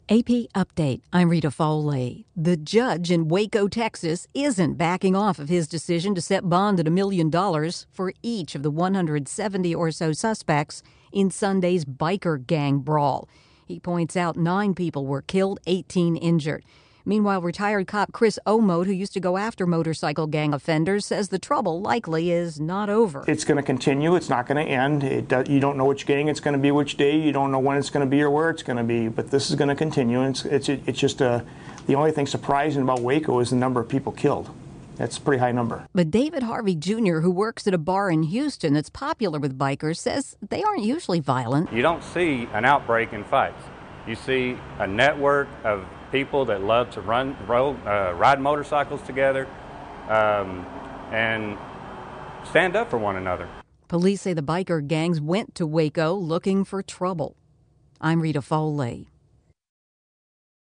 AP Update. I'm Rita Foley. The judge in Waco, Texas, isn't backing off of his decision to set bond at $1 million for each of the 170 or so suspects in Sunday's biker gang brawl. He points out 9 people were killed, 18 injured. Meanwhile, retired cop Chris Omote, who used to go after motorcycle gang offenders, says the trouble likely is not over. It's going to continue. It's not going to end. You don't know which gang it's going to be, which day. You don't know when it's going to be or where it's going to be. But this is going to continue. It's just the only thing surprising about Waco is the number of people killed. That's a pretty high number. But David Harvey Jr., who works at a bar in Houston that's popular with bikers, says they aren't usually violent. You don't see an outbreak in fights. You see a network of people that love to ride motorcycles together, and stand up for one another. Police say the biker gangs went to Waco looking for trouble. I'm Rita Foley.